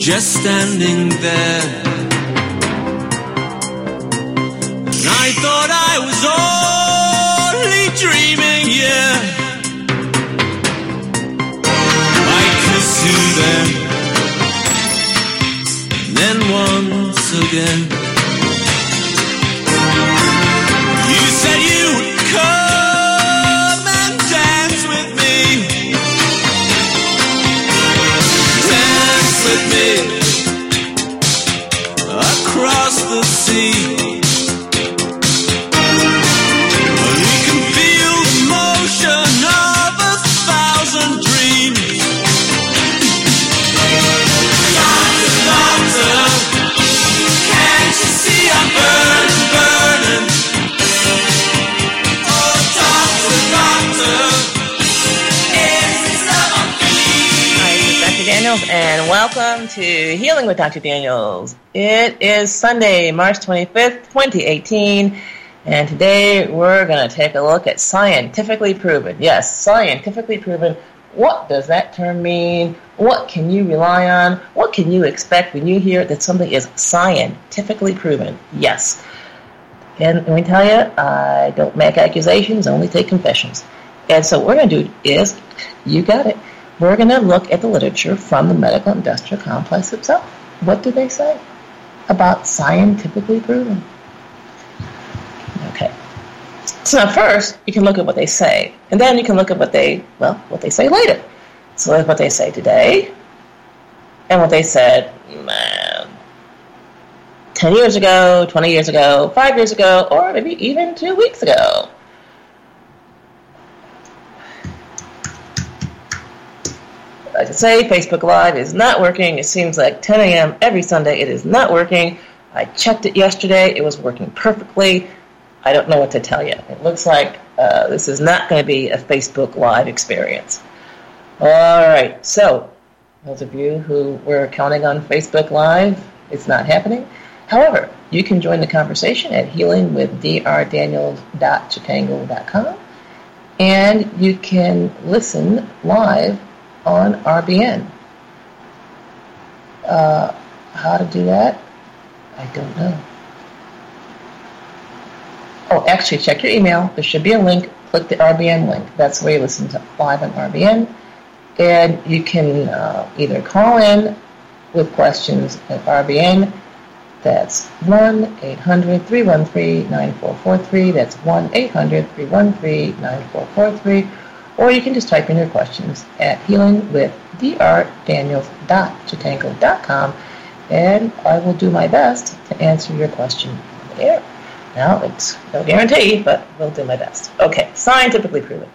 just standing there. And I thought I was only dreaming, yeah. I kissed you then, then once again. You said you would come and dance with me. Dance with me across the sea. We can feel the motion of 1,000 dreams. Doctor, doctor, can't you see I'm burning, burning? Oh, doctor, doctor, is love on me? Hi, this is Dr. Daniels, and welcome to Healing with Dr. Daniels. It is Sunday, March 25th, 2018, and today we're going to take a look at scientifically proven. Yes, scientifically proven. What does that term mean? What can you rely on? What can you expect when you hear that something is scientifically proven? Yes. And let me tell you, I don't make accusations, I only take confessions. And so what we're going to do is, you got it, we're going to look at the literature from the medical industrial complex itself. What do they say about scientifically proven? Okay. So now first, you can look at what they say, and then you can look at what they say later. So that's what they say today, and what they said 10 years ago, 20 years ago, 5 years ago, or maybe even 2 weeks ago. Like I say, Facebook Live is not working. It seems like 10 a.m. every Sunday. It is not working. I checked it yesterday. It was working perfectly. I don't know what to tell you. It looks like this is not going to be a Facebook Live experience. All right. So, those of you who were counting on Facebook Live, it's not happening. However, you can join the conversation at healingwithdrdaniels.chitango.com, and you can listen live on RBN. How to do that? I don't know. Oh, actually, check your email. There should be a link. Click the RBN link. That's where you listen to live on RBN. And you can either call in with questions at RBN. That's 1-800-313-9443. That's 1-800-313-9443. Or you can just type in your questions at healingwithdrdaniels.chitango.com, and I will do my best to answer your question on the air. Now, it's no guarantee, but we'll do my best. Okay, scientifically proven.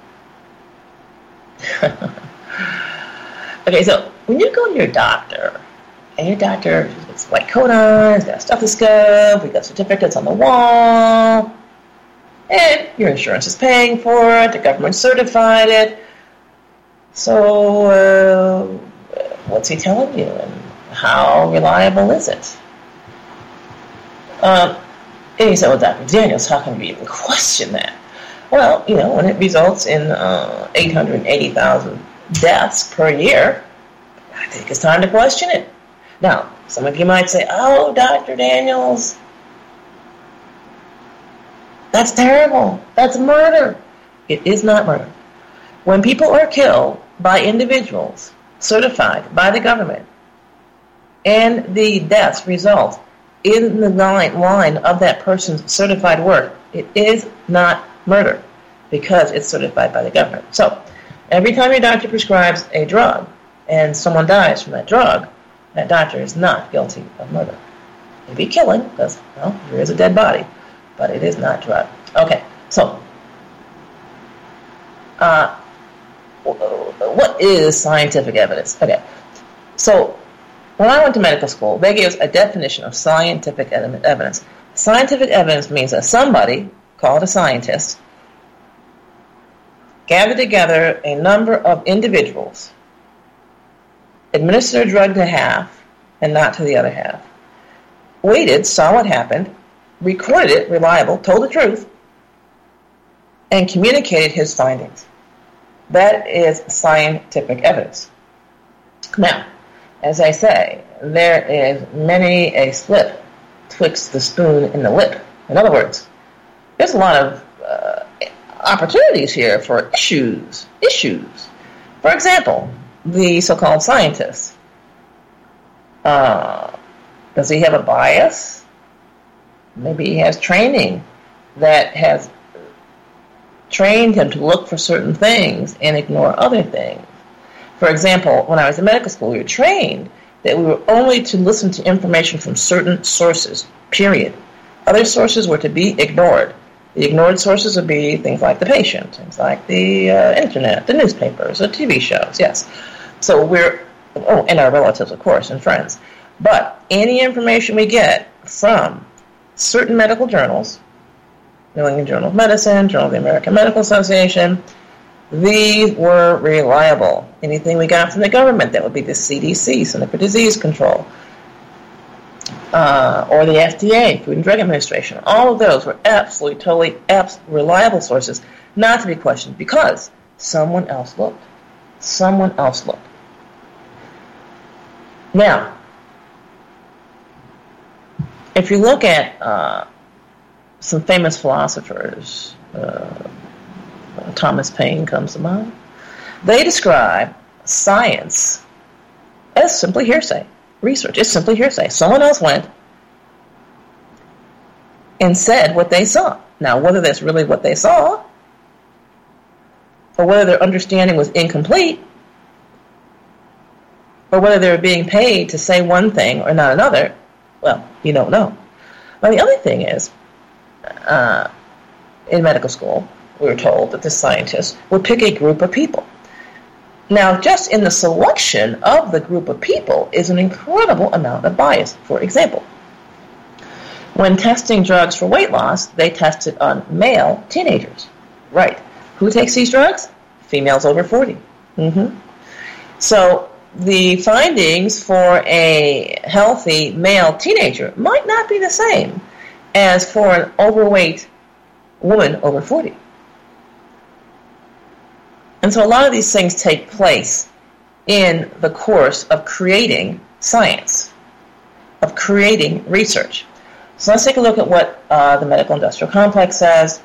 Okay, so when you go to your doctor, and your doctor has a white coat on, he's got a stethoscope, he's got certificates on the wall, and your insurance is paying for it, the government certified it. So, what's he telling you, and how reliable is it? And you say, well, Dr. Daniels, how can we even question that? Well, when it results in 880,000 deaths per year, I think it's time to question it. Now, some of you might say, oh, Dr. Daniels, that's terrible. That's murder. It is not murder. When people are killed by individuals certified by the government, and the deaths result in the line of that person's certified work, it is not murder because it's certified by the government. So, every time your doctor prescribes a drug and someone dies from that drug, that doctor is not guilty of murder. It may be killing because, there is a dead body, but it is not drug. Okay, so what is scientific evidence? Okay, so when I went to medical school, they gave us a definition of scientific evidence. Scientific evidence means that somebody, called a scientist, gathered together a number of individuals, administered a drug to half and not to the other half, waited, saw what happened, recorded it, reliable, told the truth, and communicated his findings. That is scientific evidence. Now, as I say, there is many a slip twixt the spoon and the lip. In other words, there's a lot of opportunities here for issues. For example, the so-called scientist. Does he have a bias? Maybe he has training that has trained him to look for certain things and ignore other things. For example, when I was in medical school, we were trained that we were only to listen to information from certain sources, period. Other sources were to be ignored. The ignored sources would be things like the patient, things like the internet, the newspapers, the TV shows, yes. So and our relatives, of course, and friends. But any information we get from certain medical journals, New England Journal of Medicine, Journal of the American Medical Association, these were reliable. Anything we got from the government, that would be the CDC, Center for Disease Control, or the FDA, Food and Drug Administration. All of those were absolutely, totally reliable sources, not to be questioned, because someone else looked. Now, if you look at some famous philosophers, Thomas Paine comes to mind, they describe science as simply hearsay. Research is simply hearsay. Someone else went and said what they saw. Now, whether that's really what they saw, or whether their understanding was incomplete, or whether they were being paid to say one thing or not another, well, you don't know. Now, the other thing is, in medical school, we were told that the scientists would pick a group of people. Now, just in the selection of the group of people is an incredible amount of bias. For example, when testing drugs for weight loss, they tested on male teenagers. Right. Who takes these drugs? Females over 40. So the findings for a healthy male teenager might not be the same as for an overweight woman over 40. And so a lot of these things take place in the course of creating science, of creating research. So let's take a look at what the medical industrial complex says.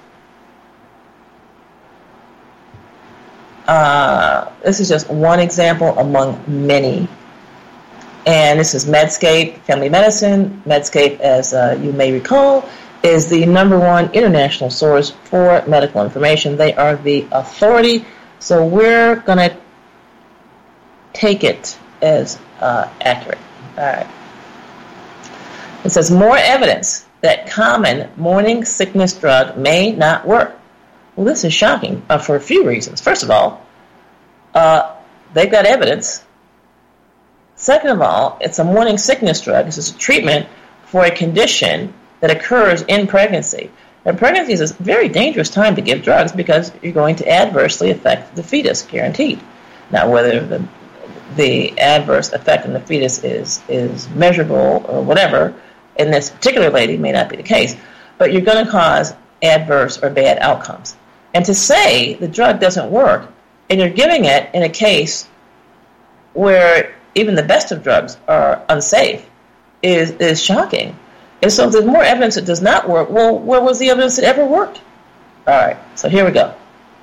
This is just one example among many. And this is Medscape, Family Medicine. Medscape, as you may recall, is the #1 international source for medical information. They are the authority. So we're going to take it as accurate. All right. It says more evidence that common morning sickness drug may not work. Well, this is shocking for a few reasons. First of all, they've got evidence. Second of all, it's a morning sickness drug. This is a treatment for a condition that occurs in pregnancy. And pregnancy is a very dangerous time to give drugs because you're going to adversely affect the fetus, guaranteed. Now, whether the adverse effect on the fetus is measurable or whatever, in this particular lady may not be the case, but you're going to cause adverse or bad outcomes. And to say the drug doesn't work, and you're giving it in a case where even the best of drugs are unsafe, is shocking. And so if there's more evidence it does not work, well, where was the evidence it ever worked? All right, so here we go.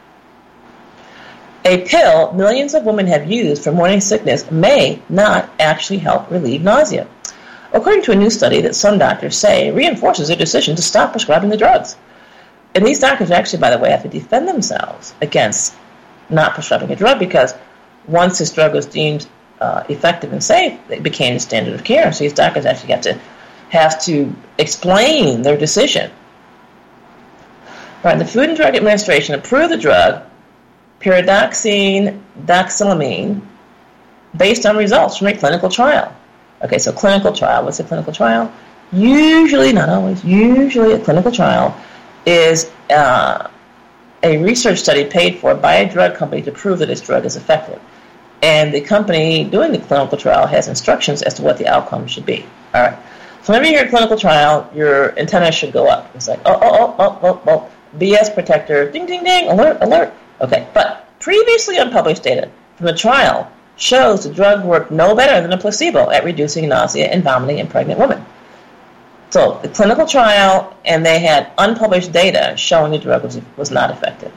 A pill millions of women have used for morning sickness may not actually help relieve nausea, according to a new study that some doctors say reinforces their decision to stop prescribing the drugs. And these doctors actually, by the way, have to defend themselves against not prescribing a drug because once this drug was deemed effective and safe, it became the standard of care. So these doctors actually have to explain their decision. Right, the Food and Drug Administration approved the drug pyridoxine doxylamine based on results from a clinical trial. Okay, so clinical trial. What's a clinical trial? Usually, not always, usually a clinical trial is a research study paid for by a drug company to prove that its drug is effective. And the company doing the clinical trial has instructions as to what the outcome should be. All right. So whenever you hear a clinical trial, your antenna should go up. It's like, oh, BS protector, ding, ding, ding, alert, alert. Okay, but previously unpublished data from the trial shows the drug worked no better than a placebo at reducing nausea and vomiting in pregnant women. So the clinical trial, and they had unpublished data showing the drug was not effective.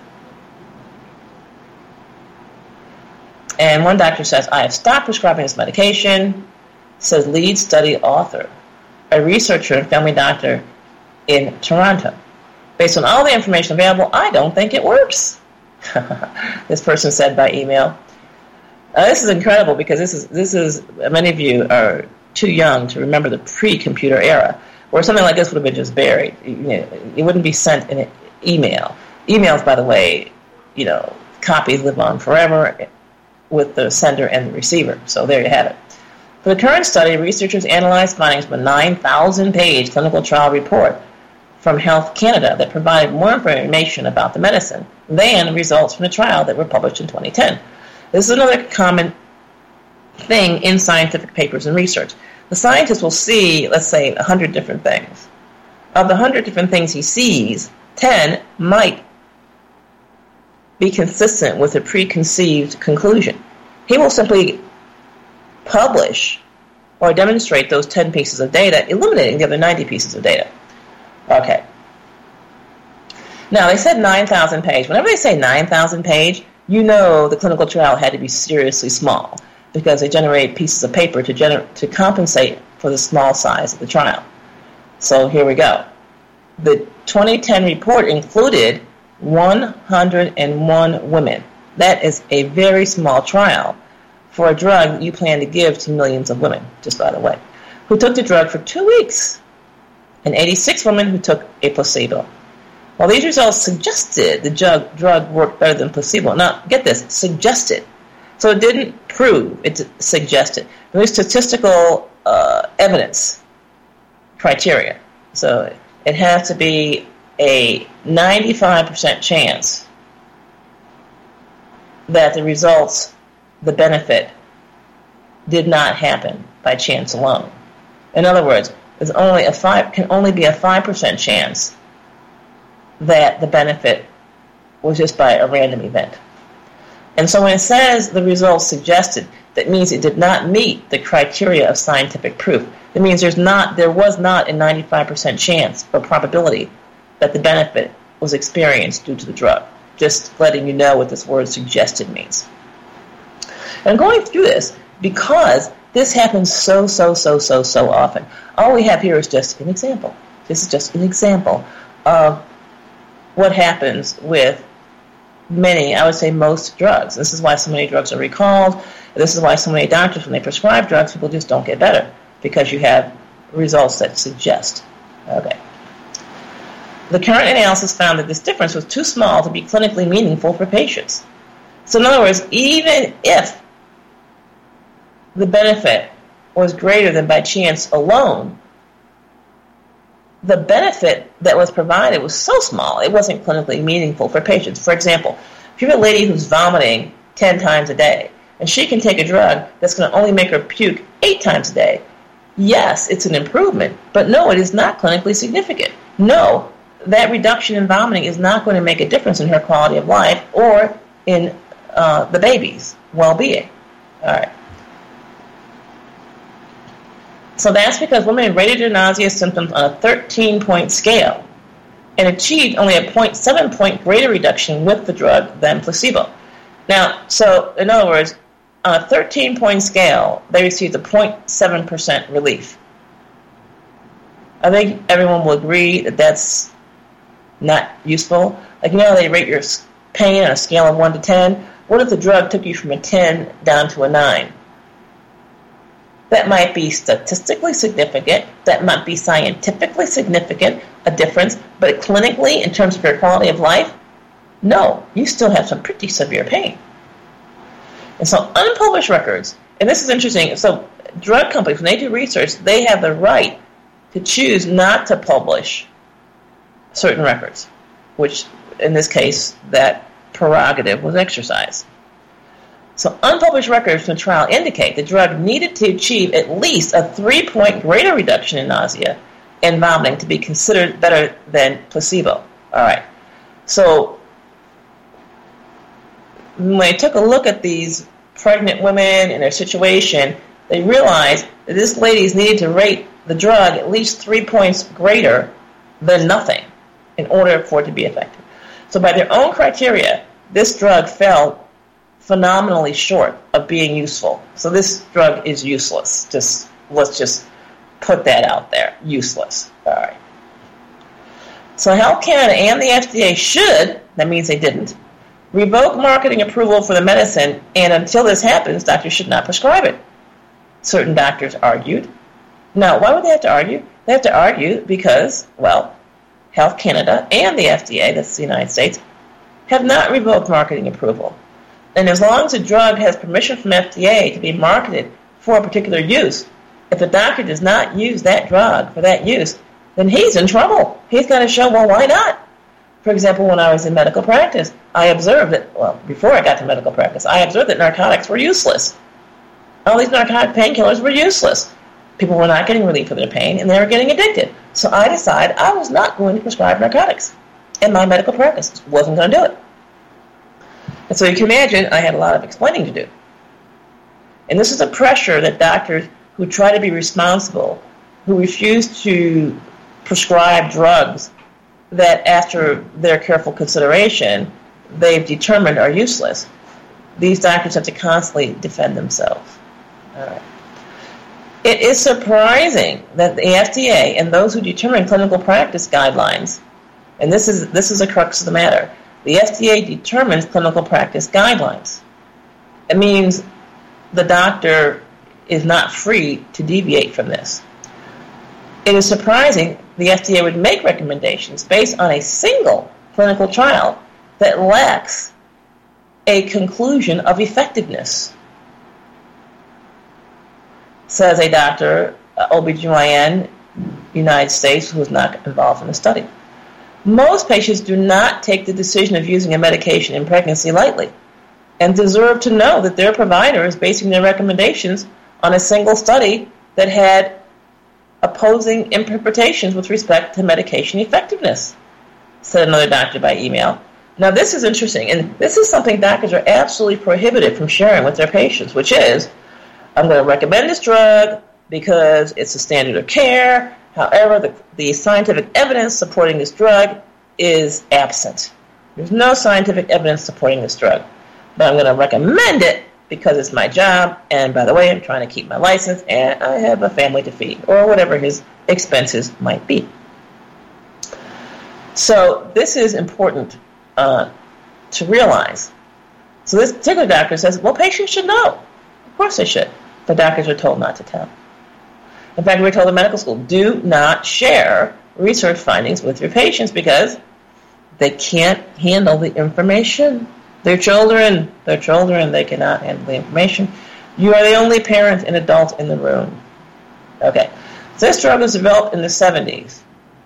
And one doctor says, I have stopped prescribing this medication, says lead study author, a researcher and family doctor in Toronto. Based on all the information available, I don't think it works. This person said by email. This is incredible because this is many of you are too young to remember the pre-computer era where something like this would have been just buried. It wouldn't be sent in an email. Emails, by the way, copies live on forever with the sender and the receiver. So there you have it. For the current study, researchers analyzed findings from a 9,000-page clinical trial report from Health Canada that provided more information about the medicine than results from the trial that were published in 2010. This is another common thing in scientific papers and research. The scientist will see, let's say, 100 different things. Of the 100 different things he sees, 10 might be consistent with a preconceived conclusion. He will simply publish or demonstrate those 10 pieces of data, eliminating the other 90 pieces of data. Okay. Now, they said 9,000 page. Whenever they say 9,000 page, you know the clinical trial had to be seriously small because they generate pieces of paper to compensate for the small size of the trial. So here we go. The 2010 report included 101 women. That is a very small trial for a drug that you plan to give to millions of women, just by the way, who took the drug for 2 weeks, and 86 women who took a placebo. Well, these results suggested the drug worked better than placebo. Now, get this, suggested. So it didn't prove, it suggested. There was statistical evidence criteria. So it has to be a 95% chance that the results, the benefit, did not happen by chance alone. In other words, can only be a 5% chance that the benefit was just by a random event. And so when it says the results suggested, that means it did not meet the criteria of scientific proof. It means there was not a 95% chance or probability that the benefit was experienced due to the drug. Just letting you know what this word suggested means. And I'm going through this because this happens so often. All we have here is just an example. This is just an example of what happens with many, I would say most drugs. This is why so many drugs are recalled. This is why so many doctors, when they prescribe drugs, people just don't get better because you have results that suggest. Okay. The current analysis found that this difference was too small to be clinically meaningful for patients. So in other words, even if the benefit was greater than by chance alone, the benefit that was provided was so small, it wasn't clinically meaningful for patients. For example, if you have a lady who's vomiting 10 times a day, and she can take a drug that's going to only make her puke 8 times a day, yes, it's an improvement, but no, it is not clinically significant. No, that reduction in vomiting is not going to make a difference in her quality of life or in the baby's well-being. All right. So that's because women rated their nausea symptoms on a 13-point scale and achieved only a 0.7-point greater reduction with the drug than placebo. Now, so in other words, on a 13-point scale, they received a 0.7% relief. I think everyone will agree that that's not useful. Like, they rate your pain on a scale of 1 to 10. What if the drug took you from a 10 down to a 9? That might be statistically significant, that might be scientifically significant, a difference, but clinically, in terms of your quality of life, no, you still have some pretty severe pain. And so unpublished records, and this is interesting, so drug companies, when they do research, they have the right to choose not to publish certain records, which in this case, that prerogative was exercised. So unpublished records from the trial indicate the drug needed to achieve at least a 3-point greater reduction in nausea and vomiting to be considered better than placebo. All right. So when I took a look at these pregnant women in their situation, they realized that this lady's needed to rate the drug at least 3 points greater than nothing in order for it to be effective. So by their own criteria, this drug fell phenomenally short of being useful. So this drug is useless. Let's just put that out there. Useless. All right. So Health Canada and the FDA should, that means they didn't, revoke marketing approval for the medicine, and until this happens, doctors should not prescribe it. Certain doctors argued. Now, why would they have to argue? They have to argue because, well, Health Canada and the FDA, that's the United States, have not revoked marketing approval. And as long as a drug has permission from FDA to be marketed for a particular use, if a doctor does not use that drug for that use, then he's in trouble. He's got to show, well, why not? For example, when I was in medical practice, I observed that, well, before I got to medical practice, I observed that narcotics were useless. All these narcotic painkillers were useless. People were not getting relief of their pain, and they were getting addicted. So I decided I was not going to prescribe narcotics in my medical practice. Wasn't going to do it. And so you can imagine I had a lot of explaining to do. And this is a pressure that doctors who try to be responsible, who refuse to prescribe drugs that after their careful consideration they've determined are useless. These doctors have to constantly defend themselves. All right. It is surprising that the FDA and those who determine clinical practice guidelines, and this is a crux of the matter, the FDA determines clinical practice guidelines. It means the doctor is not free to deviate from this. It is surprising the FDA would make recommendations based on a single clinical trial that lacks a conclusion of effectiveness. Says a doctor, OBGYN, United States, who was not involved in the study. Most patients do not take the decision of using a medication in pregnancy lightly and deserve to know that their provider is basing their recommendations on a single study that had opposing interpretations with respect to medication effectiveness, said another doctor by email. Now, this is interesting, and this is something doctors are absolutely prohibited from sharing with their patients, which is, I'm going to recommend this drug because it's a standard of care. However, the scientific evidence supporting this drug is absent. There's no scientific evidence supporting this drug. But I'm going to recommend it because it's my job, and by the way, I'm trying to keep my license, and I have a family to feed, or whatever his expenses might be. So this is important to realize. So this particular doctor says, well, patients should know. Of course they should. But doctors are told not to tell. In fact, we're told in medical school, do not share research findings with your patients because they can't handle the information. They're children, they cannot handle the information. You are the only parent and adult in the room. Okay, so this drug was developed in the 70s.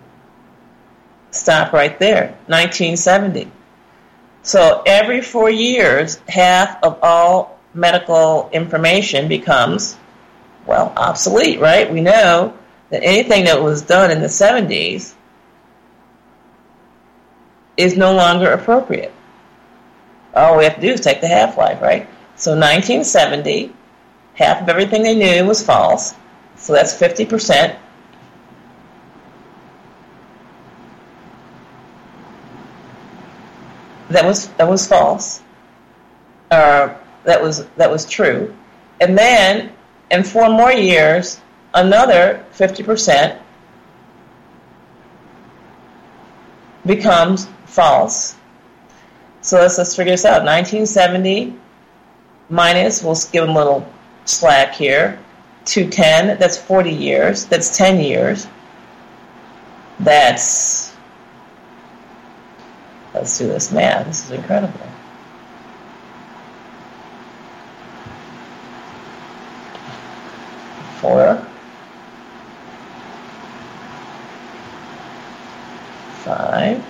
Stop right there, 1970. So every 4 years, half of all medical information becomes, well, obsolete, right? We know that anything that was done in the 70s is no longer appropriate. All we have to do is take the half-life, right? So 1970, half of everything they knew was false. So that's 50%. That was false. That was true. And then in 4 more years, another 50% becomes false. So let's figure this out. 1970 minus, we'll give them a little slack here, 210, that's 40 years. That's 10 years. Let's do this math. This is incredible. Four, 5,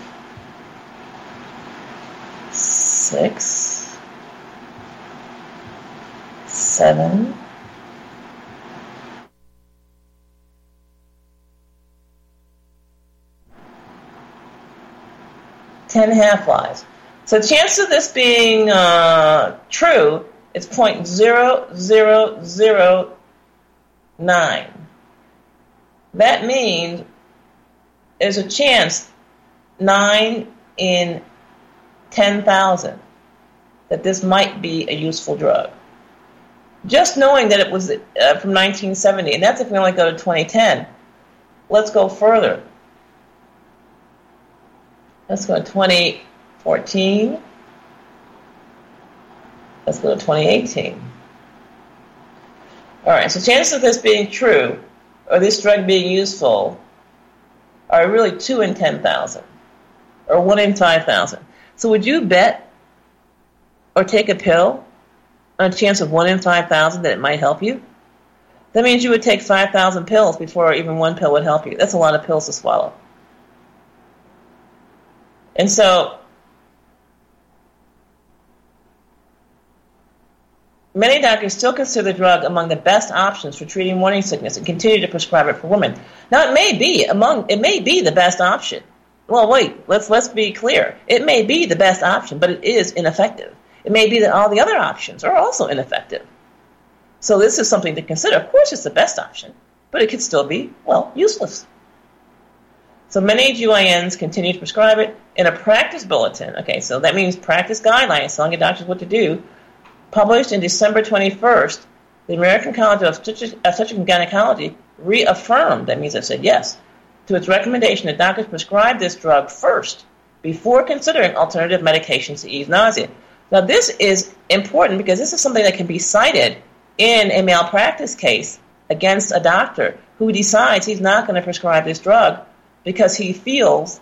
6, 7, 10 half-lives. So the chance of this being true It's 0.0009. That means there's a chance 9 in 10,000 that this might be a useful drug. Just knowing that it was from 1970, and that's if we only go to 2010. Let's go further. Let's go to 2014. Let's go to 2018. All right, so chances of this being true, or this drug being useful, are really 2 in 10,000, or 1 in 5,000. So would you bet or take a pill on a chance of 1 in 5,000 that it might help you? That means you would take 5,000 pills before even one pill would help you. That's a lot of pills to swallow. And so many doctors still consider the drug among the best options for treating morning sickness and continue to prescribe it for women. Now, it may be the best option. Well, wait, let's be clear. It may be the best option, but it is ineffective. It may be that all the other options are also ineffective. So this is something to consider. Of course, it's the best option, but it could still be, well, useless. So many GYNs continue to prescribe it in a practice bulletin. Okay, so that means practice guidelines telling your doctors what to do. Published in December 21st, the American College of Obstetrics and Gynecology reaffirmed, that means it said yes, to its recommendation that doctors prescribe this drug first before considering alternative medications to ease nausea. Now, this is important because this is something that can be cited in a malpractice case against a doctor who decides he's not going to prescribe this drug because he feels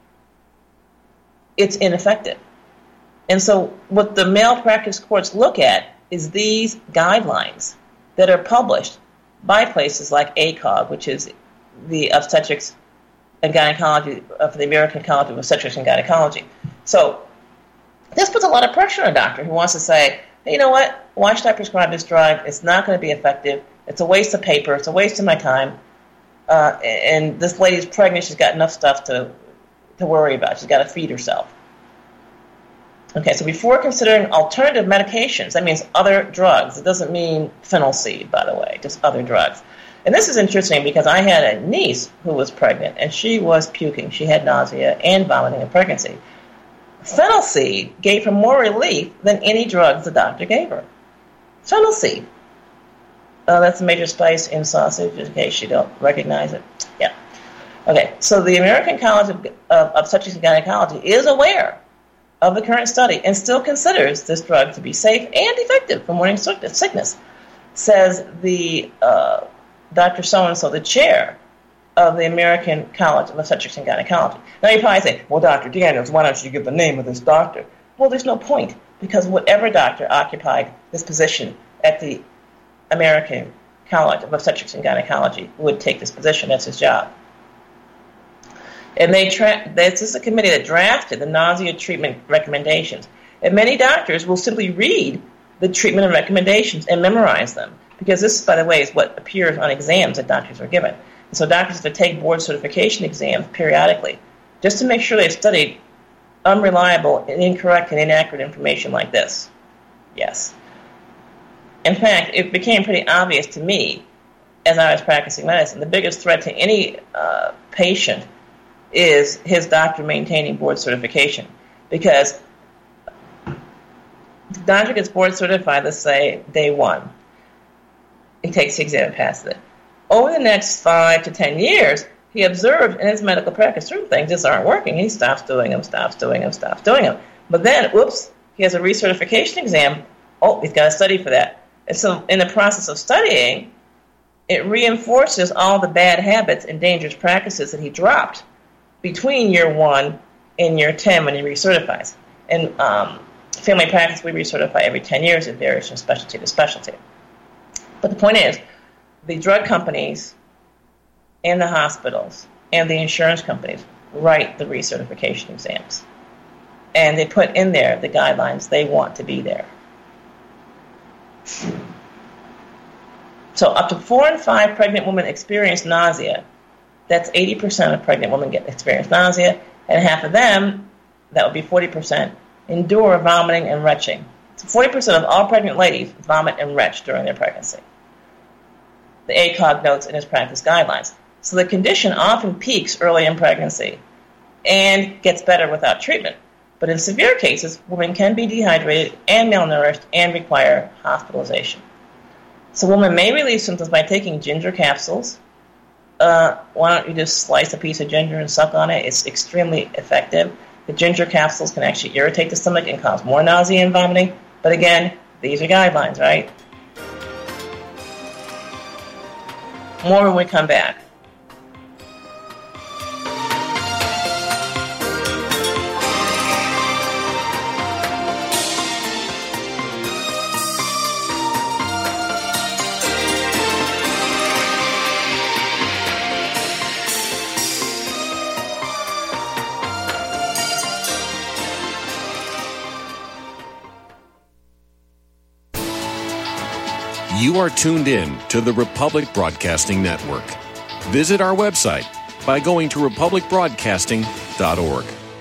it's ineffective. And so what the malpractice courts look at is these guidelines that are published by places like ACOG, which is the Obstetrics and Gynecology of the American College of Obstetrics and Gynecology. So this puts a lot of pressure on a doctor who wants to say, hey, you know what, why should I prescribe this drug? It's not going to be effective. It's a waste of paper. It's a waste of my time. And this lady's pregnant. She's got enough stuff to worry about. She's got to feed herself. Okay, so before considering alternative medications, that means other drugs. It doesn't mean phenylseed, by the way, just other drugs. And this is interesting because I had a niece who was pregnant, and she was puking. She had nausea and vomiting in pregnancy. Phenylseed gave her more relief than any drugs the doctor gave her. Phenylseed. That's a major spice in sausage, in case you don't recognize it. Yeah. Okay, so the American College of Obstetrics and Gynecology is aware of the current study and still considers this drug to be safe and effective for morning sickness, says the Dr. So-and-so, the chair of the American College of Obstetrics and Gynecology. Now you probably say, well, Dr. Daniels, why don't you give the name of this doctor? Well, there's no point, because whatever doctor occupied this position at the American College of Obstetrics and Gynecology would take this position. That's his job. And this is a committee that drafted the nausea treatment recommendations. And many doctors will simply read the treatment and recommendations and memorize them, because this, by the way, is what appears on exams that doctors are given. And so doctors have to take board certification exams periodically just to make sure they've studied unreliable and incorrect and inaccurate information like this. Yes. In fact, it became pretty obvious to me as I was practicing medicine, the biggest threat to any patient is his doctor maintaining board certification. Because the doctor gets board certified, let's say, day one. He takes the exam and passes it. Over the next 5 to 10 years, he observed in his medical practice certain things just aren't working. He stops doing them. But then, whoops, he has a recertification exam. Oh, he's got to study for that. And so in the process of studying, it reinforces all the bad habits and dangerous practices that he dropped between year 1 and year 10 when he recertifies. In family practice, we recertify every 10 years. It varies from specialty to specialty. But the point is, the drug companies and the hospitals and the insurance companies write the recertification exams. And they put in there the guidelines they want to be there. So up to 4 in 5 pregnant women experience nausea. That's 80% of pregnant women experience nausea, and half of them, that would be 40%, endure vomiting and retching. So 40% of all pregnant ladies vomit and retch during their pregnancy. The ACOG notes in its practice guidelines. So the condition often peaks early in pregnancy and gets better without treatment. But in severe cases, women can be dehydrated and malnourished and require hospitalization. So women may relieve symptoms by taking ginger capsules. Why don't you just slice a piece of ginger and suck on it? It's extremely effective. The ginger capsules can actually irritate the stomach and cause more nausea and vomiting. But again, these are guidelines, right? More when we come back. You are tuned in to the Republic Broadcasting Network. Visit our website by going to republicbroadcasting.org.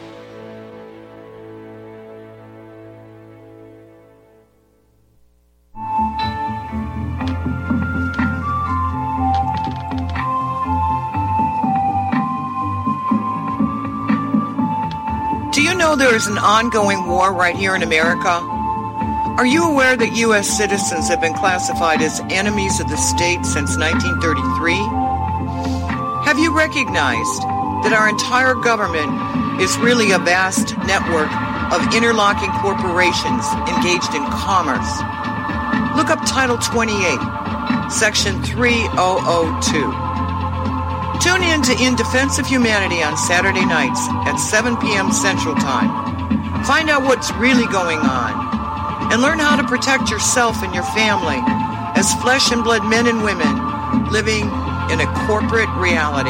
Do you know there is an ongoing war right here in America? Are you aware that U.S. citizens have been classified as enemies of the state since 1933? Have you recognized that our entire government is really a vast network of interlocking corporations engaged in commerce? Look up Title 28, Section 3002. Tune in to In Defense of Humanity on Saturday nights at 7 p.m. Central Time. Find out what's really going on and learn how to protect yourself and your family as flesh and blood men and women living in a corporate reality.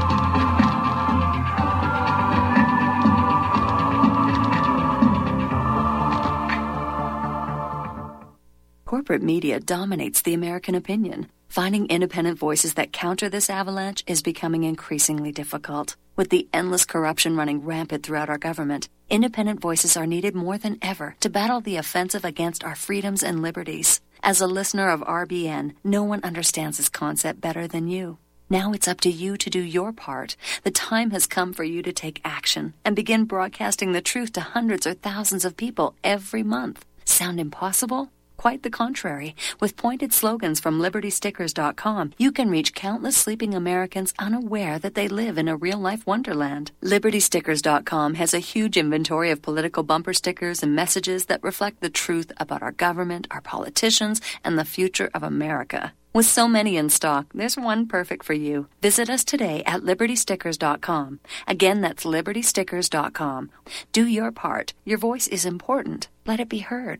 Corporate media dominates the American opinion. Finding independent voices that counter this avalanche is becoming increasingly difficult. With the endless corruption running rampant throughout our government, independent voices are needed more than ever to battle the offensive against our freedoms and liberties. As a listener of RBN, no one understands this concept better than you. Now it's up to you to do your part. The time has come for you to take action and begin broadcasting the truth to hundreds or thousands of people every month. Sound impossible? Quite the contrary. With pointed slogans from LibertyStickers.com, you can reach countless sleeping Americans unaware that they live in a real-life wonderland. LibertyStickers.com has a huge inventory of political bumper stickers and messages that reflect the truth about our government, our politicians, and the future of America. With so many in stock, there's one perfect for you. Visit us today at LibertyStickers.com. Again, that's LibertyStickers.com. Do your part. Your voice is important. Let it be heard.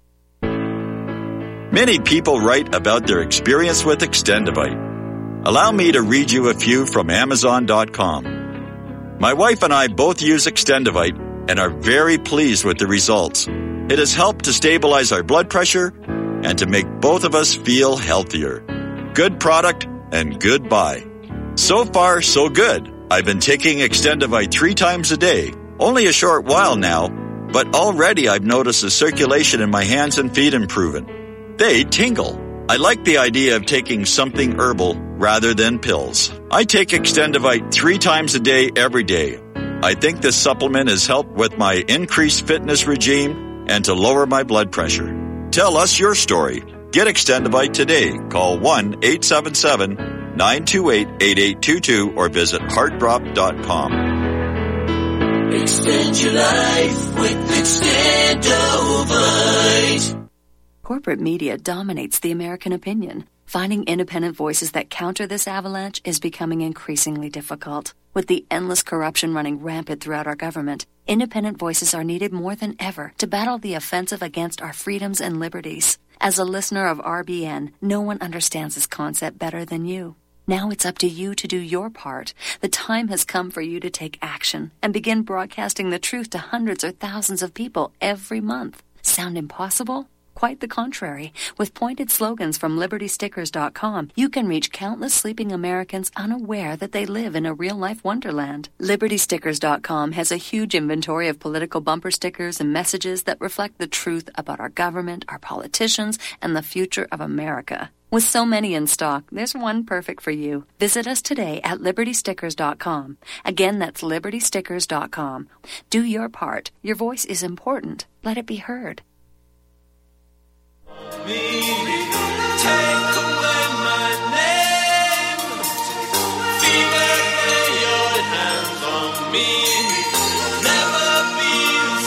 Many people write about their experience with Extendivite. Allow me to read you a few from Amazon.com. My wife and I both use Extendivite and are very pleased with the results. It has helped to stabilize our blood pressure and to make both of us feel healthier. Good product and good buy. So far, so good. I've been taking Extendivite 3 times a day. Only a short while now, but already I've noticed the circulation in my hands and feet improving. They tingle. I like the idea of taking something herbal rather than pills. I take Extendivite 3 times a day every day. I think this supplement has helped with my increased fitness regime and to lower my blood pressure. Tell us your story. Get Extendivite today. Call 1-877-928-8822 or visit heartdrop.com. Extend your life with Extendivite. Corporate media dominates the American opinion. Finding independent voices that counter this avalanche is becoming increasingly difficult. With the endless corruption running rampant throughout our government, independent voices are needed more than ever to battle the offensive against our freedoms and liberties. As a listener of RBN, no one understands this concept better than you. Now it's up to you to do your part. The time has come for you to take action and begin broadcasting the truth to hundreds or thousands of people every month. Sound impossible? Quite the contrary. With pointed slogans from LibertyStickers.com, you can reach countless sleeping Americans unaware that they live in a real-life wonderland. LibertyStickers.com has a huge inventory of political bumper stickers and messages that reflect the truth about our government, our politicians, and the future of America. With so many in stock, there's one perfect for you. Visit us today at LibertyStickers.com. Again, that's LibertyStickers.com. Do your part. Your voice is important. Let it be heard. Me, take away my name. Fever, lay your hands on me. Never be the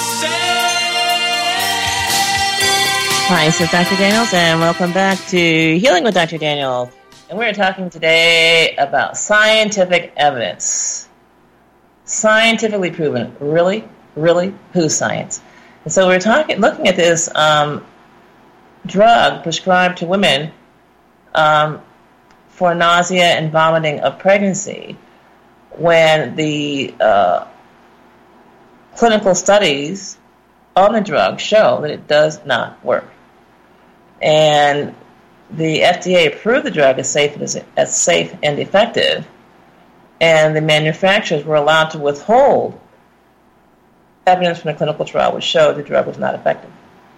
same. Hi, this is Dr. Daniels, and welcome back to Healing with Dr. Daniels. And we're talking today about scientific evidence. Scientifically proven. Really? Really? Who's science? And so we're looking at this drug prescribed to women for nausea and vomiting of pregnancy, when the clinical studies on the drug show that it does not work. And the FDA approved the drug as safe and effective, and the manufacturers were allowed to withhold evidence from the clinical trial which showed the drug was not effective.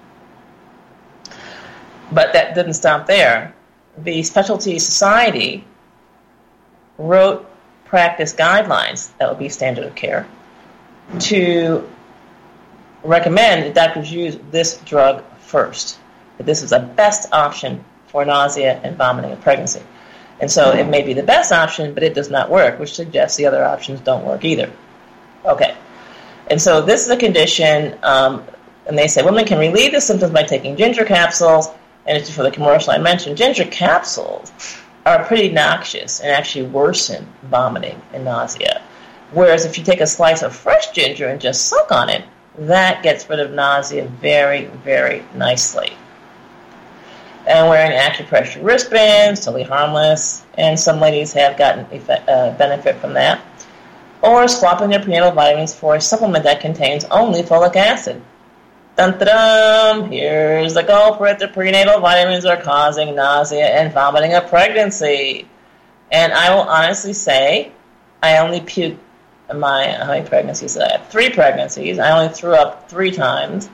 But that didn't stop there. The Specialty Society wrote practice guidelines, that would be standard of care, to recommend that doctors use this drug first, that this is the best option for nausea and vomiting of pregnancy. And so it may be the best option, but it does not work, which suggests the other options don't work either. Okay. And so this is a condition, and they say women can relieve the symptoms by taking ginger capsules. And it's for the commercial I mentioned, ginger capsules are pretty noxious and actually worsen vomiting and nausea. Whereas if you take a slice of fresh ginger and just suck on it, that gets rid of nausea very, very nicely. And wearing acupressure wristbands, totally harmless, and some ladies have gotten benefit from that. Or swapping their prenatal vitamins for a supplement that contains only folic acid. Dun-da-dum! Here's the culprit. The prenatal vitamins are causing nausea and vomiting of pregnancy. And I will honestly say, I only puked how many pregnancies did I have? 3 pregnancies. I only threw up 3 times.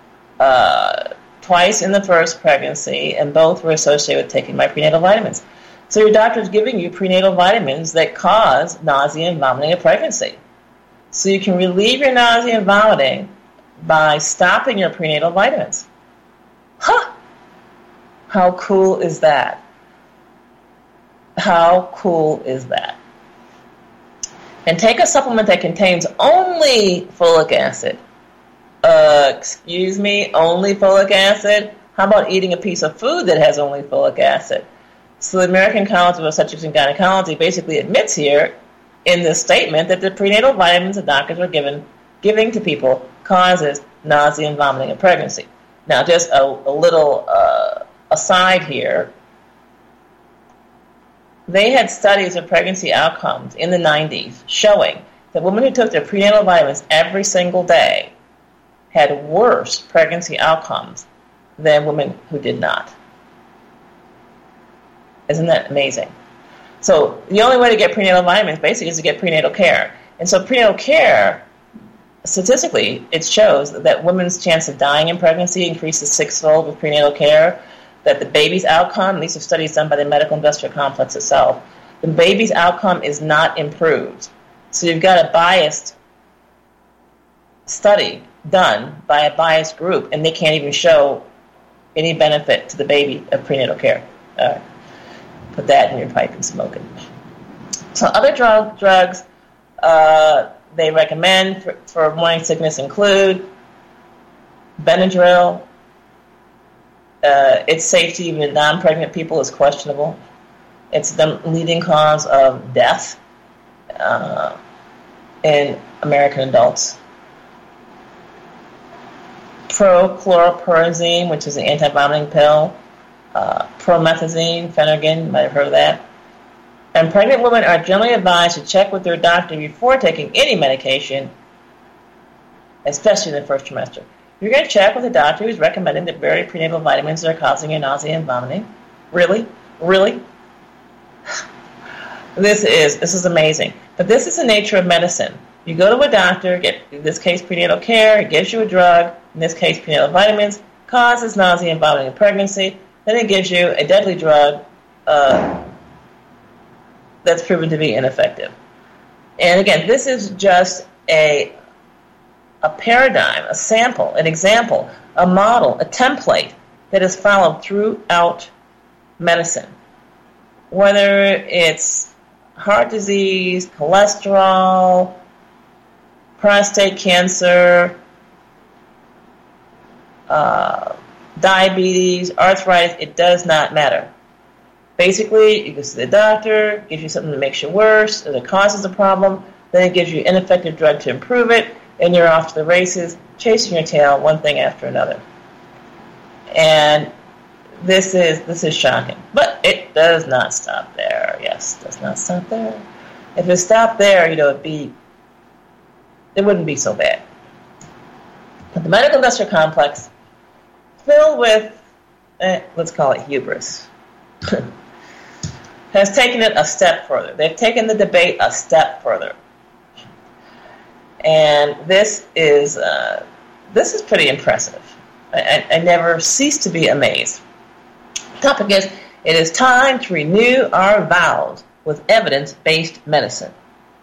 Twice in the first pregnancy, and both were associated with taking my prenatal vitamins. So your doctor is giving you prenatal vitamins that cause nausea and vomiting of pregnancy. So you can relieve your nausea and vomiting by stopping your prenatal vitamins. Huh! How cool is that? How cool is that? And take a supplement that contains only folic acid. Excuse me, only folic acid? How about eating a piece of food that has only folic acid? So the American College of Obstetrics and Gynecology basically admits here in this statement that the prenatal vitamins that doctors are giving to people causes nausea and vomiting of pregnancy. Now, just a little aside here. They had studies of pregnancy outcomes in the 90s showing that women who took their prenatal vitamins every single day had worse pregnancy outcomes than women who did not. Isn't that amazing? So the only way to get prenatal vitamins basically is to get prenatal care. And so prenatal care, statistically, it shows that women's chance of dying in pregnancy increases 6-fold with prenatal care, that the baby's outcome, these are studies done by the medical industrial complex itself, the baby's outcome is not improved. So you've got a biased study done by a biased group, and they can't even show any benefit to the baby of prenatal care. Put that in your pipe and smoke it. So other drugs they recommend for morning sickness include Benadryl. Its safety even in non-pregnant people is questionable. It's the leading cause of death in American adults. Prochlorperazine, which is an anti-vomiting pill. Promethazine, Phenergan, you might have heard of that. And pregnant women are generally advised to check with their doctor before taking any medication, especially in the first trimester. You're going to check with a doctor who's recommending the very prenatal vitamins that are causing you nausea and vomiting. Really? Really? This is amazing. But this is the nature of medicine. You go to a doctor, get, in this case, prenatal care, it gives you a drug, in this case, prenatal vitamins, causes nausea and vomiting in pregnancy, then it gives you a deadly drug that's proven to be ineffective. And again, this is just a paradigm, a sample, an example, a model, a template that is followed throughout medicine. Whether it's heart disease, cholesterol, prostate cancer, diabetes, arthritis, it does not matter. Basically, you go to the doctor, gives you something that makes you worse, or that causes the problem, then it gives you an ineffective drug to improve it, and you're off to the races, chasing your tail, one thing after another. And this is shocking. But it does not stop there. Yes, it does not stop there. If it stopped there, it wouldn't be so bad. But the medical industrial complex, filled with, let's call it hubris, has taken it a step further. They've taken the debate a step further. And this is pretty impressive. I never cease to be amazed. The topic is, it is time to renew our vows with evidence-based medicine.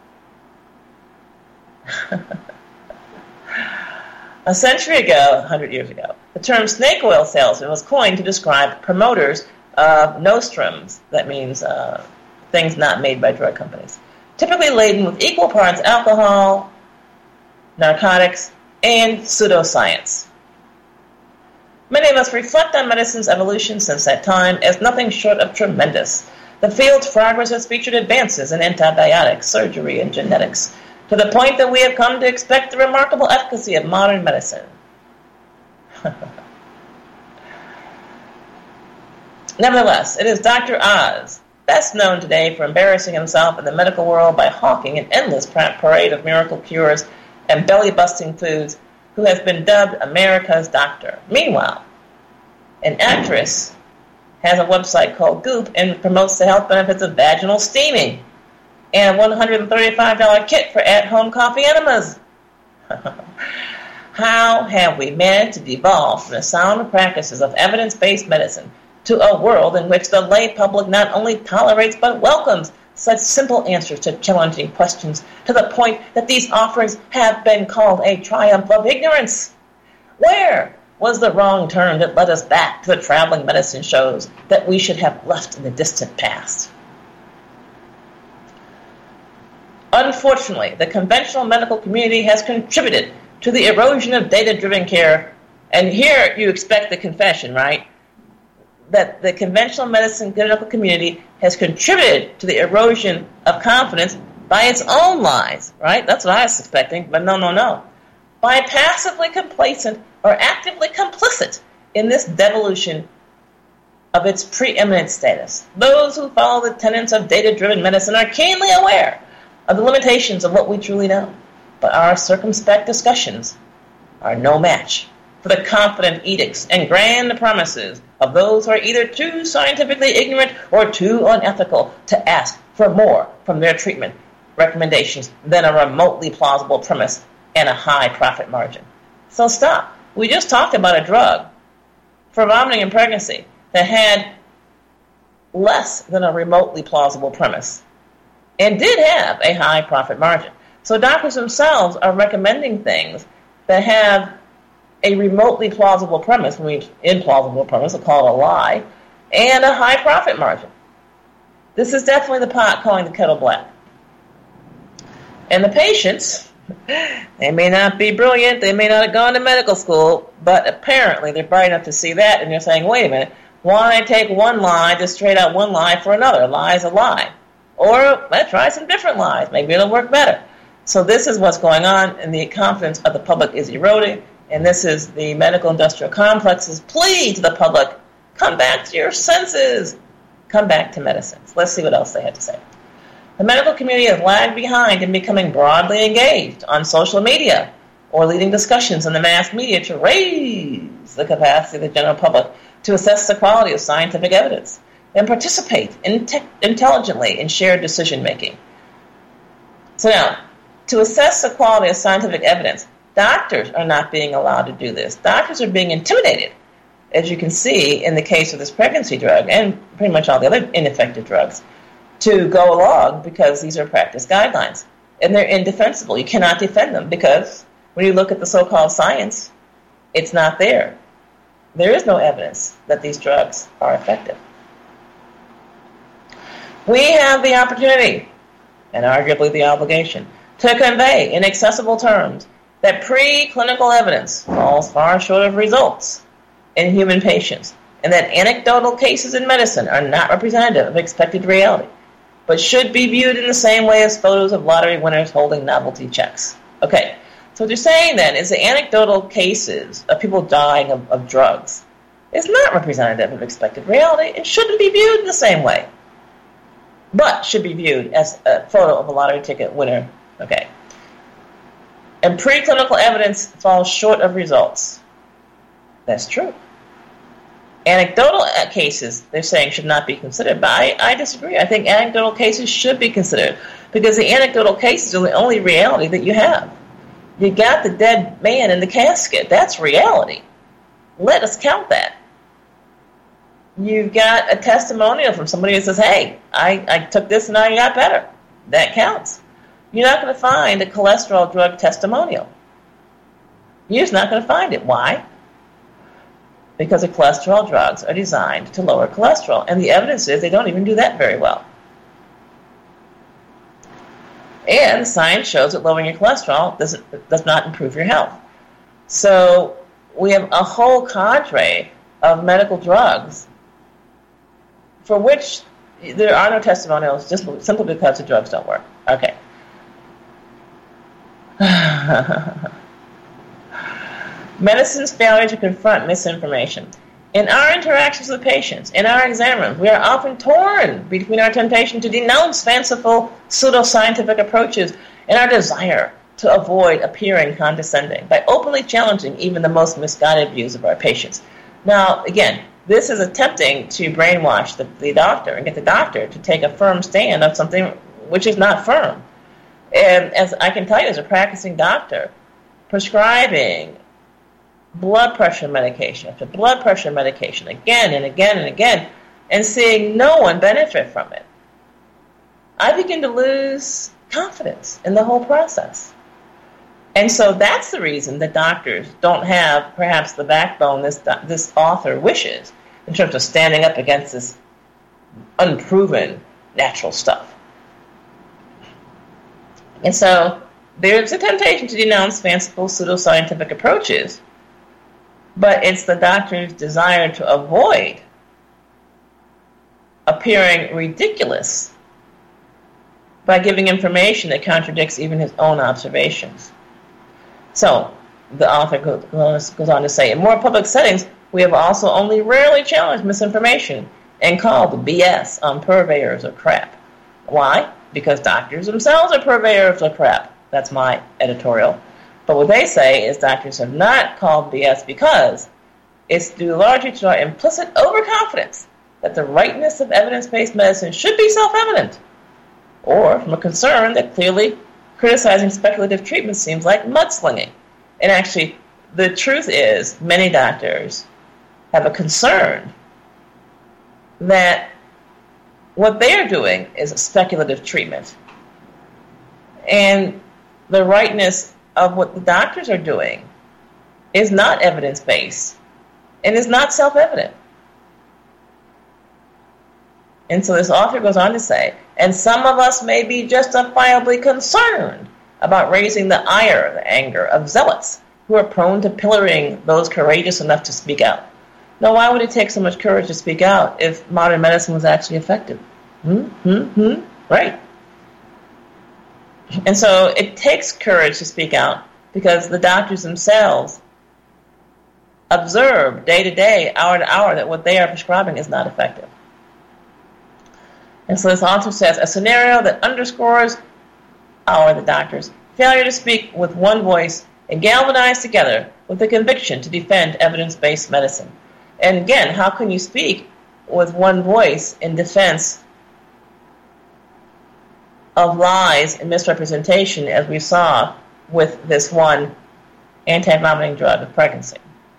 A century ago, 100 years ago, the term snake oil salesman was coined to describe promoters of nostrums, that means things not made by drug companies, typically laden with equal parts alcohol, narcotics, and pseudoscience. Many of us reflect on medicine's evolution since that time as nothing short of tremendous. The field's progress has featured advances in antibiotics, surgery, and genetics, to the point that we have come to expect the remarkable efficacy of modern medicine. Nevertheless, it is Dr. Oz, best known today for embarrassing himself in the medical world by hawking an endless parade of miracle cures and belly-busting foods, who has been dubbed America's doctor. Meanwhile, an actress has a website called Goop and promotes the health benefits of vaginal steaming and a $135 kit for at-home coffee enemas. How have we managed to devolve from the sound practices of evidence-based medicine to a world in which the lay public not only tolerates but welcomes such simple answers to challenging questions, to the point that these offerings have been called a triumph of ignorance? Where was the wrong turn that led us back to the traveling medicine shows that we should have left in the distant past? Unfortunately, the conventional medical community has contributed to the erosion of data-driven care. And here you expect the confession, right? That the conventional medicine medical community has contributed to the erosion of confidence by its own lies, right? That's what I was expecting, but no. By passively complacent or actively complicit in this devolution of its preeminent status. Those who follow the tenets of data-driven medicine are keenly aware of the limitations of what we truly know, but our circumspect discussions are no match for the confident edicts and grand promises of those who are either too scientifically ignorant or too unethical to ask for more from their treatment recommendations than a remotely plausible premise and a high profit margin. So stop. We just talked about a drug for vomiting in pregnancy that had less than a remotely plausible premise and did have a high profit margin. So doctors themselves are recommending things that have a remotely plausible premise, which implausible premise, we'll call it a lie, and a high profit margin. This is definitely the pot calling the kettle black. And the patients, they may not be brilliant, they may not have gone to medical school, but apparently they're bright enough to see that, and they're saying, wait a minute, why take one lie, just straight out one lie for another? A lie is a lie. Or let's try some different lies, maybe it'll work better. So this is what's going on, and the confidence of the public is eroding. And this is the medical industrial complex's plea to the public. Come back to your senses. Come back to medicine. Let's see what else they had to say. The medical community has lagged behind in becoming broadly engaged on social media or leading discussions in the mass media to raise the capacity of the general public to assess the quality of scientific evidence and participate intelligently in shared decision-making. So now, to assess the quality of scientific evidence, doctors are not being allowed to do this. Doctors are being intimidated, as you can see in the case of this pregnancy drug and pretty much all the other ineffective drugs, to go along because these are practice guidelines. And they're indefensible. You cannot defend them because when you look at the so-called science, it's not there. There is no evidence that these drugs are effective. We have the opportunity, and arguably the obligation, to convey in accessible terms that preclinical evidence falls far short of results in human patients, and that anecdotal cases in medicine are not representative of expected reality, but should be viewed in the same way as photos of lottery winners holding novelty checks. Okay, so what they're saying then is the anecdotal cases of people dying of drugs is not representative of expected reality and shouldn't be viewed in the same way, but should be viewed as a photo of a lottery ticket winner. Okay. And preclinical evidence falls short of results. That's true. Anecdotal cases, they're saying, should not be considered. But I disagree. I think anecdotal cases should be considered because the anecdotal cases are the only reality that you have. You got the dead man in the casket. That's reality. Let us count that. You've got a testimonial from somebody who says, hey, I took this and I got better. That counts. You're not going to find a cholesterol drug testimonial. You're just not going to find it. Why? Because the cholesterol drugs are designed to lower cholesterol, and the evidence is they don't even do that very well. And science shows that lowering your cholesterol does not improve your health. So we have a whole cadre of medical drugs for which there are no testimonials just simply because the drugs don't work. Okay. Medicine's failure to confront misinformation. In our interactions with patients, in our exam rooms, we are often torn between our temptation to denounce fanciful pseudoscientific approaches and our desire to avoid appearing condescending by openly challenging even the most misguided views of our patients. Now, again, this is attempting to brainwash the doctor and get the doctor to take a firm stand on something which is not firm. And as I can tell you, as a practicing doctor, prescribing blood pressure medication after blood pressure medication again and again and again, and seeing no one benefit from it, I begin to lose confidence in the whole process. And so that's the reason that doctors don't have perhaps the backbone this author wishes in terms of standing up against this unproven natural stuff. And so there's a temptation to denounce fanciful pseudoscientific approaches, but it's the doctor's desire to avoid appearing ridiculous by giving information that contradicts even his own observations. So the author goes on to say, in more public settings, we have also only rarely challenged misinformation and called BS on purveyors of crap. Why? Because doctors themselves are purveyors of crap. That's my editorial. But what they say is doctors have not called BS because it's due largely to our implicit overconfidence that the rightness of evidence-based medicine should be self-evident, or from a concern that clearly criticizing speculative treatment seems like mudslinging. And actually, the truth is many doctors have a concern that what they are doing is speculative treatment. And the rightness of what the doctors are doing is not evidence-based and is not self-evident. And so this author goes on to say, and some of us may be justifiably concerned about raising the ire, the anger of zealots who are prone to pillorying those courageous enough to speak out. Now, why would it take so much courage to speak out if modern medicine was actually effective? Right. And so it takes courage to speak out because the doctors themselves observe day to day, hour to hour, that what they are prescribing is not effective. And so this author says, a scenario that underscores the doctors' failure to speak with one voice and galvanized together with the conviction to defend evidence-based medicine. And again, how can you speak with one voice in defense of lies and misrepresentation, as we saw with this one anti-vomiting drug of pregnancy?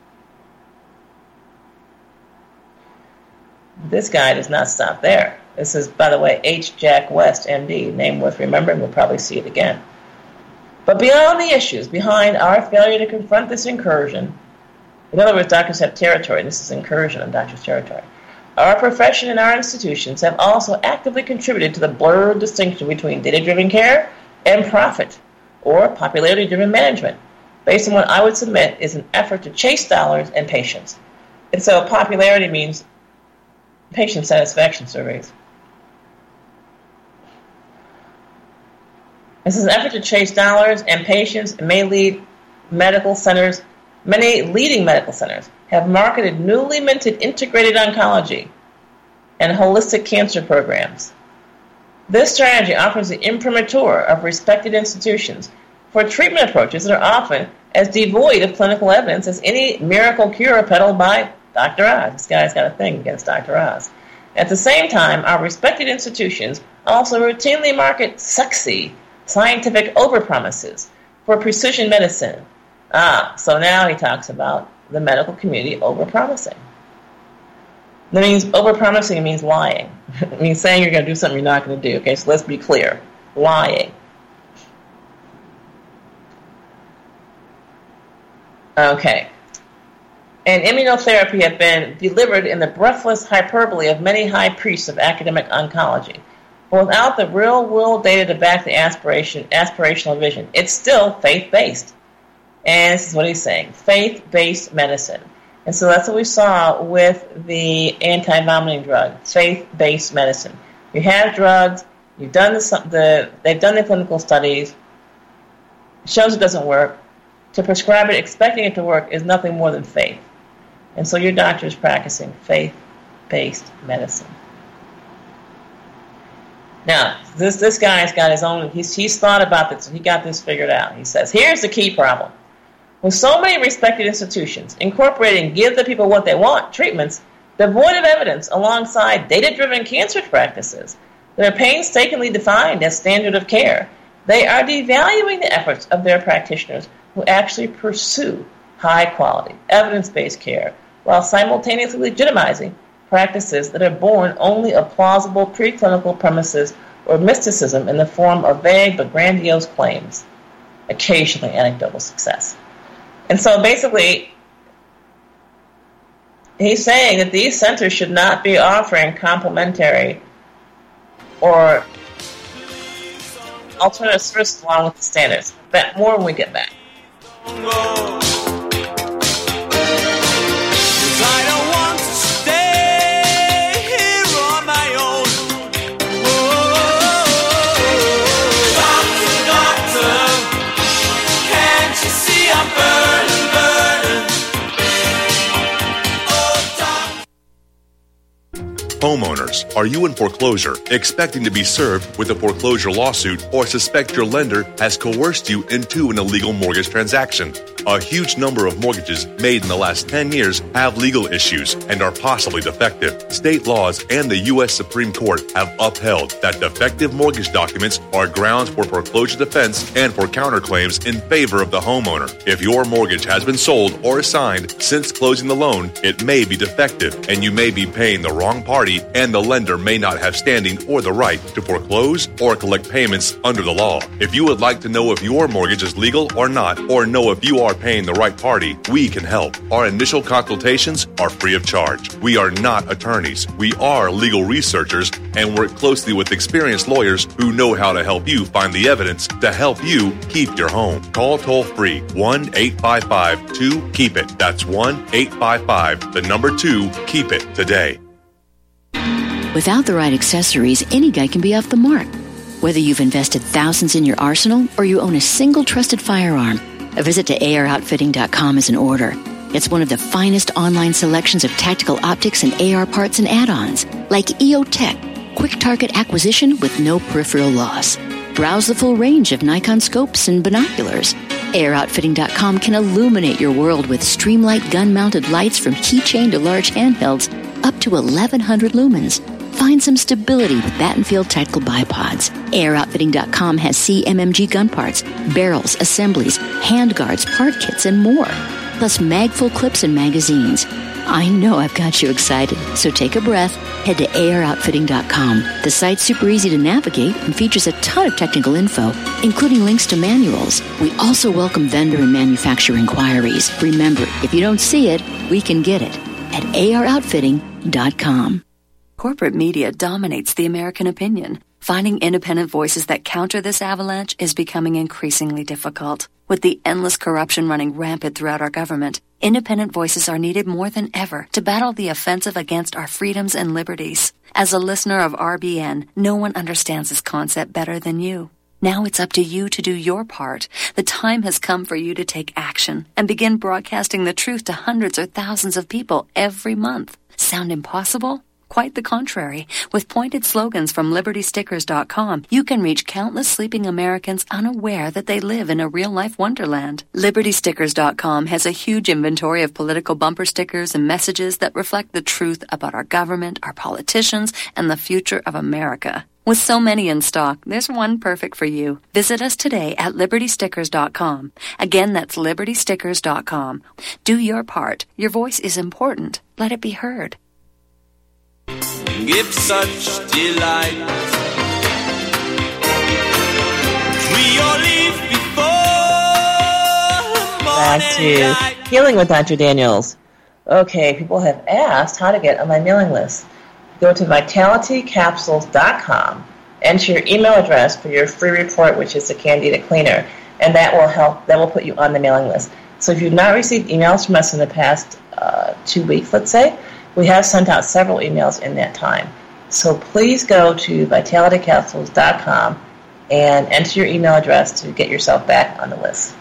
This guy does not stop there. This is, by the way, H. Jack West, MD, name worth remembering. We'll probably see it again. But beyond the issues behind our failure to confront this incursion, in other words, doctors have territory, and this is incursion on doctors' territory, our profession and our institutions have also actively contributed to the blurred distinction between data-driven care and profit, or popularity-driven management, based on what I would submit is an effort to chase dollars and patients. And so popularity means patient satisfaction surveys. This is an effort to chase dollars and patients, and many leading medical centers have marketed newly minted integrated oncology and holistic cancer programs. This strategy offers the imprimatur of respected institutions for treatment approaches that are often as devoid of clinical evidence as any miracle cure peddled by Dr. Oz. This guy's got a thing against Dr. Oz. At the same time, our respected institutions also routinely market sexy scientific overpromises for precision medicine. So now he talks about the medical community overpromising. That means overpromising means lying. It means saying you're going to do something you're not going to do. Okay, so let's be clear. Lying. Okay. And immunotherapy had been delivered in the breathless hyperbole of many high priests of academic oncology. But without the real-world data to back the aspirational vision, it's still faith-based. And this is what he's saying, faith-based medicine. And so that's what we saw with the anti-vomiting drug, faith-based medicine. You have drugs, they've done the clinical studies, it shows it doesn't work. To prescribe it, expecting it to work, is nothing more than faith. And so your doctor is practicing faith-based medicine. Now, this guy's got his own, he's thought about this, and he got this figured out. He says, here's the key problem. With so many respected institutions incorporating give the people what they want treatments devoid of evidence alongside data-driven cancer practices that are painstakingly defined as standard of care, they are devaluing the efforts of their practitioners who actually pursue high-quality, evidence-based care while simultaneously legitimizing practices that are born only of plausible preclinical premises or mysticism in the form of vague but grandiose claims, occasionally anecdotal success. And so basically, he's saying that these centers should not be offering complementary or alternative services along with the standards. But more when we get back. Homeowners, are you in foreclosure, expecting to be served with a foreclosure lawsuit, or suspect your lender has coerced you into an illegal mortgage transaction? A huge number of mortgages made in the last 10 years have legal issues and are possibly defective. State laws and the U.S. Supreme Court have upheld that defective mortgage documents are grounds for foreclosure defense and for counterclaims in favor of the homeowner. If your mortgage has been sold or assigned since closing the loan, it may be defective and you may be paying the wrong party, and the lender may not have standing or the right to foreclose or collect payments under the law. If you would like to know if your mortgage is legal or not, or know if you are paying the right party, we can help. Our initial consultations are free of charge. We are not attorneys. We are legal researchers and work closely with experienced lawyers who know how to help you find the evidence to help you keep your home. Call toll-free 1-855-2-KEEP-IT. That's 1-855-2-KEEP-IT today. Without the right accessories, any guy can be off the mark. Whether you've invested thousands in your arsenal or you own a single trusted firearm, a visit to AROutfitting.com is in order. It's one of the finest online selections of tactical optics and AR parts and add-ons, like EOTech, quick target acquisition with no peripheral loss. Browse the full range of Nikon scopes and binoculars. Airoutfitting.com can illuminate your world with Streamlight gun-mounted lights from keychain to large handhelds up to 1,100 lumens. Find some stability with Battenfield Tactical Bipods. Airoutfitting.com has CMMG gun parts, barrels, assemblies, handguards, part kits, and more. Plus magful clips and magazines. I know I've got you excited, so take a breath. Head to Airoutfitting.com. The site's super easy to navigate and features a ton of technical info, including links to manuals. We also welcome vendor and manufacturer inquiries. Remember, if you don't see it, we can get it at Airoutfitting.com. Corporate media dominates the American opinion. Finding independent voices that counter this avalanche is becoming increasingly difficult. With the endless corruption running rampant throughout our government, independent voices are needed more than ever to battle the offensive against our freedoms and liberties. As a listener of RBN, no one understands this concept better than you. Now it's up to you to do your part. The time has come for you to take action and begin broadcasting the truth to hundreds or thousands of people every month. Sound impossible? Quite the contrary. With pointed slogans from LibertyStickers.com, you can reach countless sleeping Americans unaware that they live in a real-life wonderland. LibertyStickers.com has a huge inventory of political bumper stickers and messages that reflect the truth about our government, our politicians, and the future of America. With so many in stock, there's one perfect for you. Visit us today at LibertyStickers.com. Again, that's LibertyStickers.com. Do your part. Your voice is important. Let it be heard. Give such delight. We all leave before Back to Healing with Dr. Daniels. Okay, people have asked how to get on my mailing list. Go to vitalitycapsules.com, enter your email address for your free report, which is the Candida Cleaner, and that will help. That will put you on the mailing list. So if you've not received emails from us in the past 2 weeks, let's say, we have sent out several emails in that time. So please go to vitalitycapsules.com and enter your email address to get yourself back on the list.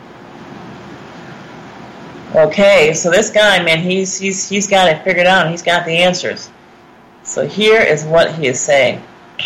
Okay, so this guy, man, he's got it figured out. He's got the answers. So here is what he is saying.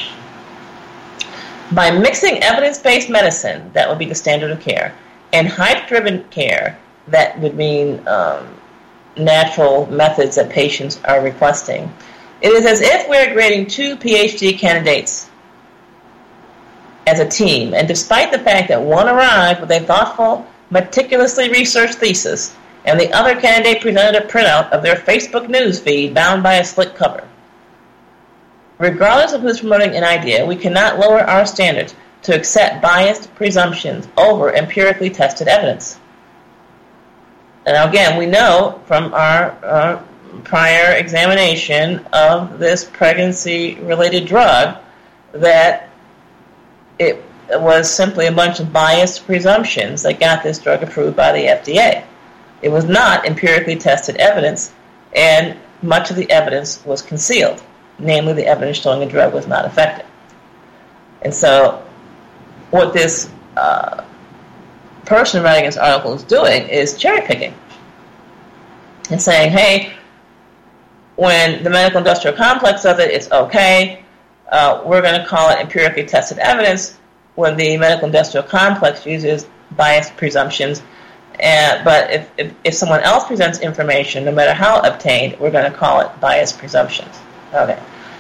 By mixing evidence-based medicine, that would be the standard of care, and hype-driven care, that would mean natural methods that patients are requesting, it is as if we're grading 2 PhD candidates as a team, and despite the fact that one arrived with a thoughtful, meticulously researched thesis, and the other candidate presented a printout of their Facebook news feed bound by a slick cover. Regardless of who's promoting an idea, we cannot lower our standards to accept biased presumptions over empirically tested evidence. And again, we know from our prior examination of this pregnancy-related drug that it was simply a bunch of biased presumptions that got this drug approved by the FDA. It was not empirically tested evidence, and much of the evidence was concealed, namely the evidence showing the drug was not effective. And so what this person writing this article is doing is cherry-picking and saying, hey, when the medical industrial complex does it, it's okay. We're going to call it empirically tested evidence when the medical industrial complex uses biased presumptions. But if someone else presents information, no matter how obtained, we're going to call it biased presumptions. Okay.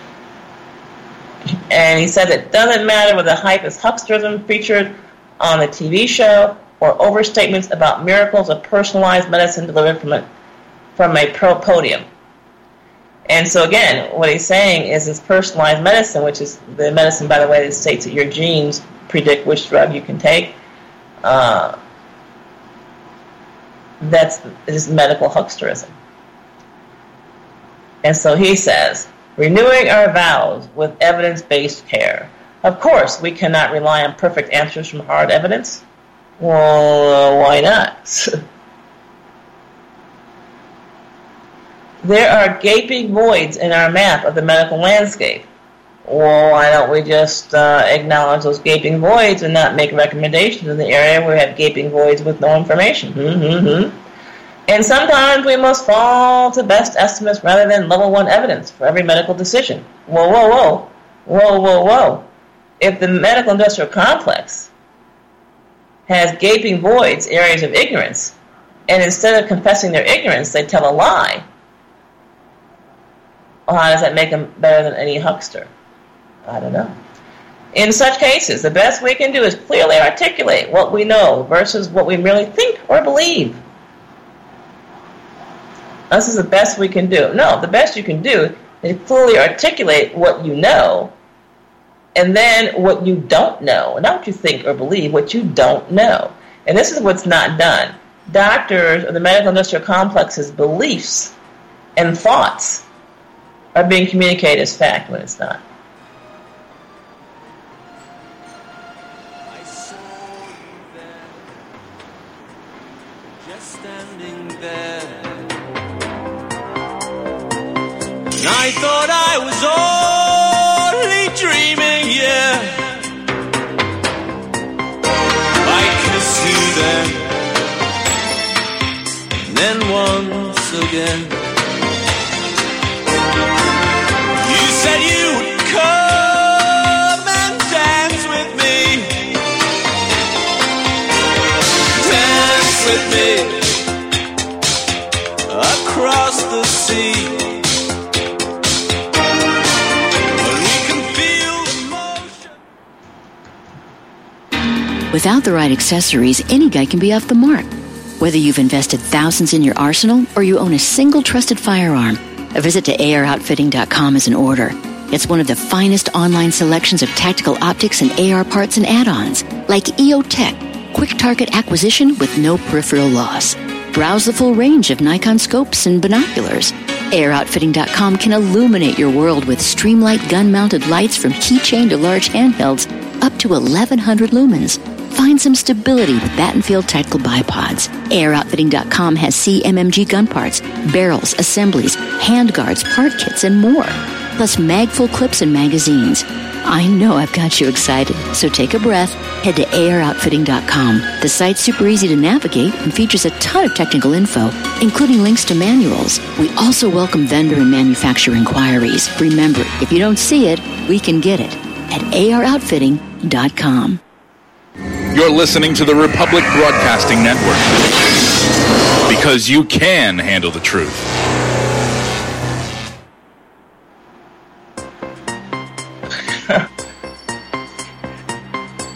And he says it doesn't matter whether hype is hucksterism featured on the TV show or overstatements about miracles of personalized medicine delivered from a podium. And so again, what he's saying is this personalized medicine, which is the medicine, by the way, that states that your genes predict which drug you can take, is medical hucksterism. And so he says, renewing our vows with evidence-based care. Of course, we cannot rely on perfect answers from hard evidence. Well, why not? There are gaping voids in our map of the medical landscape. Well, why don't we just acknowledge those gaping voids and not make recommendations in the area where we have gaping voids with no information? And sometimes we must fall to best estimates rather than level 1 evidence for every medical decision. Whoa. If the medical industrial complex has gaping voids, areas of ignorance, and instead of confessing their ignorance, they tell a lie. Well, how does that make them better than any huckster? I don't know. In such cases, the best we can do is clearly articulate what we know versus what we merely think or believe. This is the best we can do. No, the best you can do is clearly articulate what you know, and then what you don't know. Not what you think or believe, what you don't know. And this is what's not done. Doctors or the medical industrial complex's beliefs and thoughts are being communicated as fact when it's not. I saw you there, just standing there. And I thought I was only dreaming, yeah. I kissed you then, and then once again. You said you would come and dance with me. Dance with me across the sea. Without the right accessories, any guy can be off the mark. Whether you've invested thousands in your arsenal or you own a single trusted firearm, a visit to AROutfitting.com is in order. It's one of the finest online selections of tactical optics and AR parts and add-ons, like EOTech, quick target acquisition with no peripheral loss. Browse the full range of Nikon scopes and binoculars. AROutfitting.com can illuminate your world with Streamlight gun-mounted lights from keychain to large handhelds, up to 1,100 lumens. Find some stability with Battenfield Tactical Bipods. AROutfitting.com has CMMG gun parts, barrels, assemblies, handguards, part kits, and more. Plus mag-full clips and magazines. I know I've got you excited, so take a breath. Head to AROutfitting.com. The site's super easy to navigate and features a ton of technical info, including links to manuals. We also welcome vendor and manufacturer inquiries. Remember, if you don't see it, we can get it at AROutfitting.com. You're listening to the Republic Broadcasting Network, because you can handle the truth.